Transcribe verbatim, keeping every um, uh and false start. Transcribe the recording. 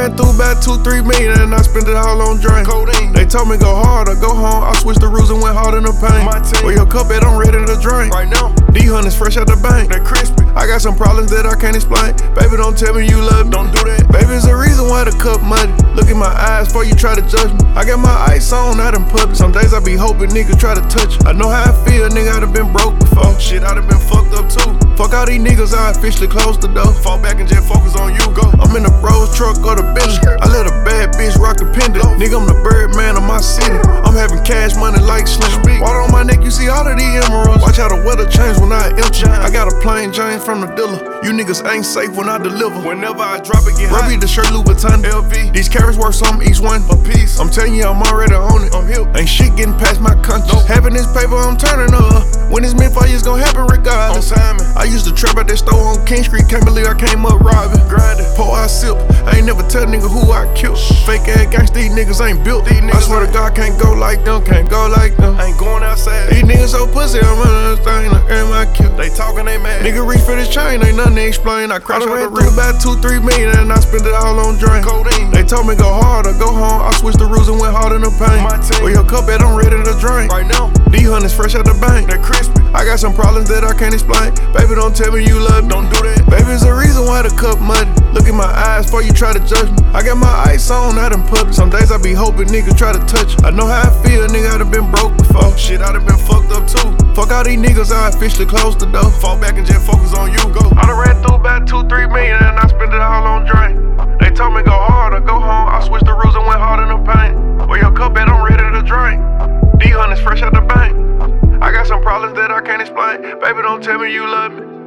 ran through about two, three million and I spent it all on drink. Codeine. They told me go hard or go home. I switched the rules and went hard in the paint. My team. Where your cup at, I'm ready to drink. Right now. D hundreds fresh out the bank. They crispy. I got some problems that I can't explain. Baby, don't tell me you love me. Don't do that. Baby, it's the reason why the cup muddy. Look in my eyes before you try to judge me. I got my ice on out in public. Some days I be hoping niggas try to touch it. I know how I feel, nigga, I done been broke before. Shit, I done been fucked up too. Fuck all these niggas, I officially closed the door. Fall back and just focus on you, go. I'm in the Rolls truck or the Bentley. I let a bad bitch rock the pendant. Nigga, I'm the bird man of my city. I'm having cash money like Slim. Water on my neck, you see all of these emeralds. Watch how the weather change when I empty. I got a plain Jane from the dealer. You niggas ain't safe when I deliver. Whenever I drop it, get hot. Ruby the shirt, Louboutin, L V. These carrots worth something each one a piece. I'm telling you, I'm already on it. I'm hip. Ain't shit getting past my conscience. Nope. Having this paper, I'm turning up. When it's meant for you, it's gon' happen regardless. On timing. I used to trap at that store on King Street. Can't believe I came up robbing. Grinding. Pour I sip. I ain't never tell nigga who I killed. Fake ass gangsta, these niggas ain't built. These niggas I swear to God, can't go like them. Can't go like them. I ain't going outside. These niggas so pussy, I'm running this thing like earn my kill. They talking, they mad. Nigga reach for this chain, ain't nothing to explain. I crashed out the rim about two, three million and I spent it all on drink. Codeine. They told me go hard or go home. I switched the rules and went hard in the paint. My team. Where your cup at, I'm ready to drink. Right now. D hundreds fresh out the bank. They crispy. I got some problems that I can't explain. Baby, don't tell me you love me. Don't do that. Baby, it's the reason why the cup muddy. Look in my eyes before you try to judge me. I got my ice on out in public. Some days I be hoping niggas try to touch it. I know how I feel, nigga, I done been broke before. Shit, I done been fucked up too. Fuck all these niggas, I officially closed the door. Fall back and just focus on you, go. I done ran through about two, three million and I spent it all on drink. They told me go hard or go home. I switched the rules and went hard in the paint. Where your cup at, I'm ready to drink. D hundreds fresh out the bank. I got some problems that I can't explain. Baby, don't tell me you love me.